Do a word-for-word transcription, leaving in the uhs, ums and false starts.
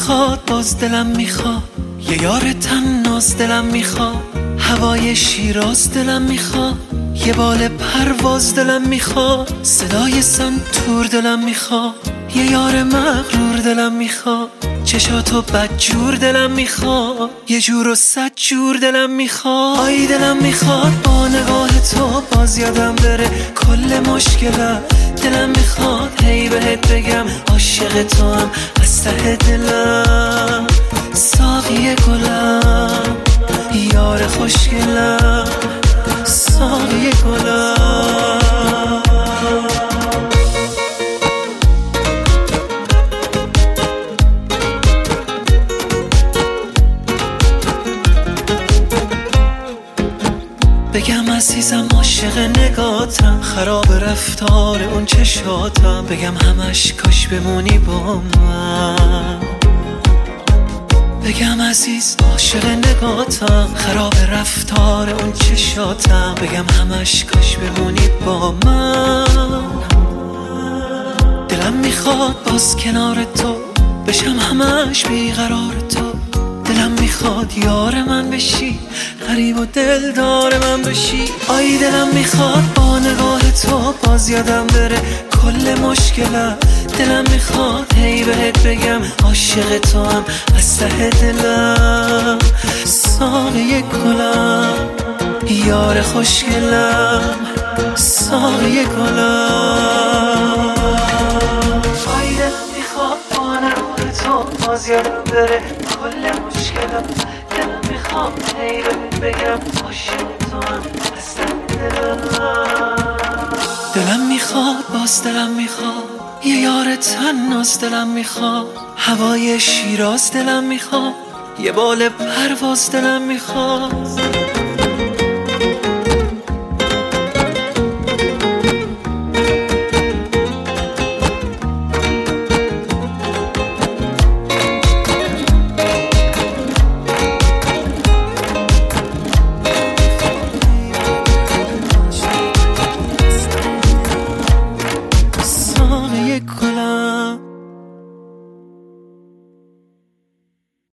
میخواد باز دلم میخواد یه یار تناز دلم میخواد هوای شیراز دلم میخواد یه بال پرواز دلم میخواد صدای سنتور دلم میخواد یه یار مغرور دلم میخواد چشاتو بدجور دلم میخواد یه جور و صد جور دلم میخواد آی دلم میخواد با نگاه تو باز یادم بره کل مشکلم دلم میخواد هی بهت بگم عاشق تو هم از ته دلم ساقی گلم یار خوشگلم ساقی گلم بگم عزیزم عاشق نگاتم خراب رفتار اون چشاتم بگم همش کاش بمونی با من بگم عزیز عاشق نگاتم خراب رفتار اون چشاتم بگم همش کاش بمونی با من دلم میخواد باز کنار تو بشم همش بیقرار تو دلم میخواد یار من بشی غریب و دلدار من بشی آی دلم میخواد با نگاه تو باز یادم بره کل مشکلم دلم میخواد هی بهت بگم عاشق تو هم از ته دلم ساقی گلم یار خوشگلم ساقی گلم آی دلم میخواد با نگاه تو باز یادم بره کل مشکلم دلم میخواد هی بهت بگم عاشق تو هم از ته دلم دلم میخواد باز دلم میخواد یه یار تناز دلم میخواد هوای شیراز دلم میخواد یه بال پرواز دلم میخواد